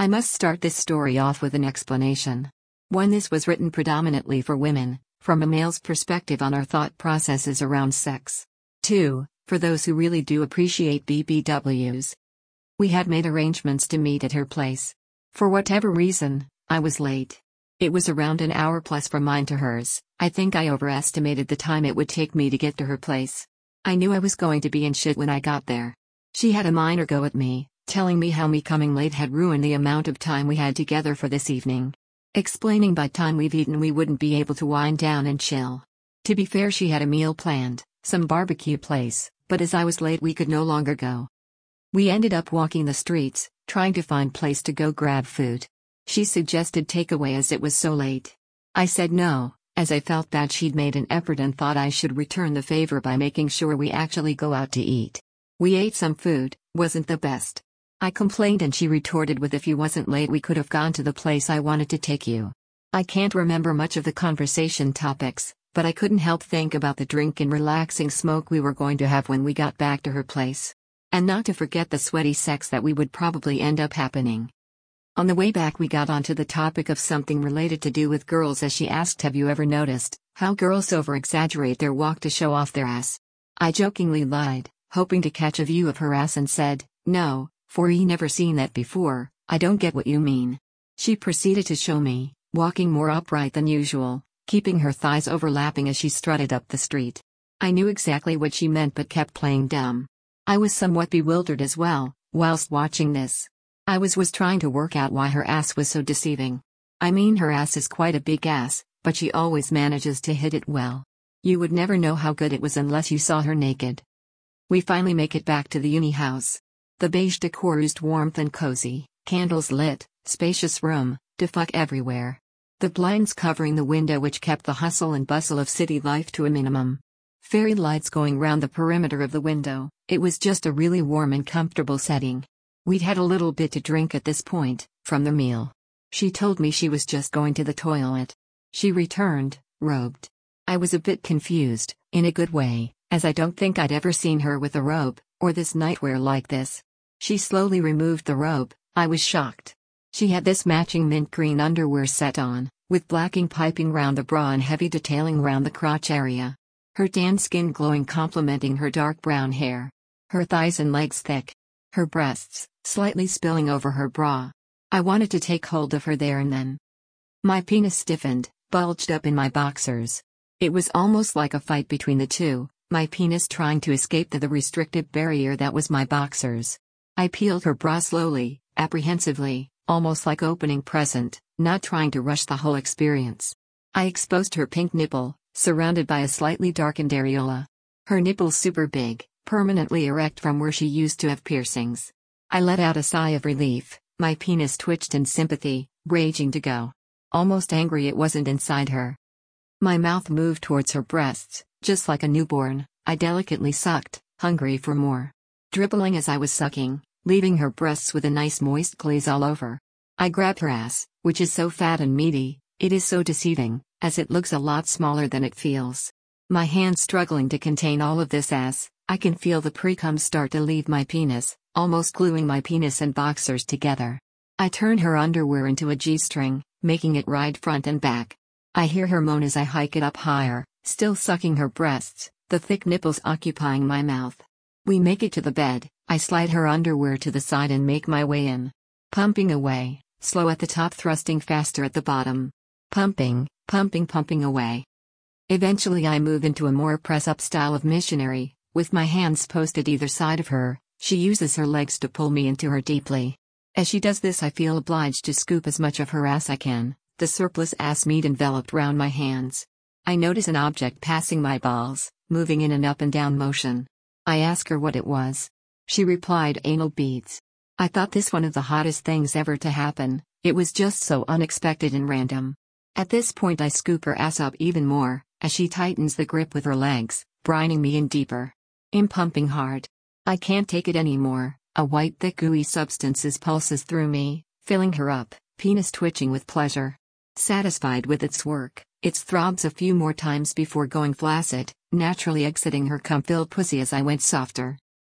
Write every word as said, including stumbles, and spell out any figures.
I must start this story off with an explanation. One, this was written predominantly for women, from a male's perspective on our thought processes around sex. Two, for those who really do appreciate B B Ws. We had made arrangements to meet at her place. For whatever reason, I was late. It was around an hour plus from mine to hers. I think I overestimated the time it would take me to get to her place. I knew I was going to be in shit when I got there. She had a minor go at me, telling me how me coming late had ruined the amount of time we had together for this evening. Explaining by time we've eaten we wouldn't be able to wind down and chill. To be fair, she had a meal planned, some barbecue place, but as I was late we could no longer go. We ended up walking the streets, trying to find place to go grab food. She suggested takeaway as it was so late. I said no, as I felt bad she'd made an effort and thought I should return the favor by making sure we actually go out to eat. We ate some food, wasn't the best. I complained and she retorted with, if you wasn't late we could have gone to the place I wanted to take you. I can't remember much of the conversation topics, but I couldn't help think about the drink and relaxing smoke we were going to have when we got back to her place. And not to forget the sweaty sex that we would probably end up happening. On the way back we got onto the topic of something related to do with girls, as she asked, have you ever noticed how girls over-exaggerate their walk to show off their ass? I jokingly lied, hoping to catch a view of her ass, and said, no, for he never seen that before, I don't get what you mean. She proceeded to show me, walking more upright than usual, keeping her thighs overlapping as she strutted up the street. I knew exactly what she meant but kept playing dumb. I was somewhat bewildered as well, whilst watching this. I was was trying to work out why her ass was so deceiving. I mean, her ass is quite a big ass, but she always manages to hit it well. You would never know how good it was unless you saw her naked. We finally make it back to the uni house. The beige decor oozed warmth and cozy, candles lit, spacious room, to fuck everywhere. The blinds covering the window which kept the hustle and bustle of city life to a minimum. Fairy lights going round the perimeter of the window. It was just a really warm and comfortable setting. We'd had a little bit to drink at this point, from the meal. She told me she was just going to the toilet. She returned, robed. I was a bit confused, in a good way, as I don't think I'd ever seen her with a robe, or this nightwear like this. She slowly removed the robe. I was shocked. She had this matching mint green underwear set on, with blacking piping round the bra and heavy detailing round the crotch area. Her tan skin glowing, complementing her dark brown hair. Her thighs and legs thick. Her breasts, slightly spilling over her bra. I wanted to take hold of her there and then. My penis stiffened, bulged up in my boxers. It was almost like a fight between the two, my penis trying to escape to the restrictive barrier that was my boxers. I peeled her bra slowly, apprehensively, almost like opening present, not trying to rush the whole experience. I exposed her pink nipple, surrounded by a slightly darkened areola. Her nipples super big, permanently erect from where she used to have piercings. I let out a sigh of relief, my penis twitched in sympathy, raging to go. Almost angry it wasn't inside her. My mouth moved towards her breasts, just like a newborn. I delicately sucked, hungry for more. Dribbling as I was sucking, leaving her breasts with a nice moist glaze all over. I grabbed her ass, which is so fat and meaty, it is so deceiving, as it looks a lot smaller than it feels. My hands struggling to contain all of this ass, I can feel the pre-cum start to leave my penis, almost gluing my penis and boxers together. I turn her underwear into a G-string, making it ride front and back. I hear her moan as I hike it up higher, still sucking her breasts, the thick nipples occupying my mouth. We make it to the bed, I slide her underwear to the side and make my way in. Pumping away, slow at the top, thrusting faster at the bottom. Pumping, pumping, pumping away. Eventually I move into a more press-up style of missionary, with my hands posted either side of her. She uses her legs to pull me into her deeply. As she does this I feel obliged to scoop as much of her ass I can, the surplus ass meat enveloped round my hands. I notice an object passing my balls, moving in an up and down motion. I ask her what it was. She replied, anal beads. I thought this one of the hottest things ever to happen, it was just so unexpected and random. At this point I scoop her ass up even more, as she tightens the grip with her legs, brining me in deeper. I'm pumping hard. I can't take it anymore. A white thick gooey substance pulses through me, filling her up, penis twitching with pleasure. Satisfied with its work, it throbs a few more times before going flaccid, naturally exiting her cum-filled pussy as I went softer.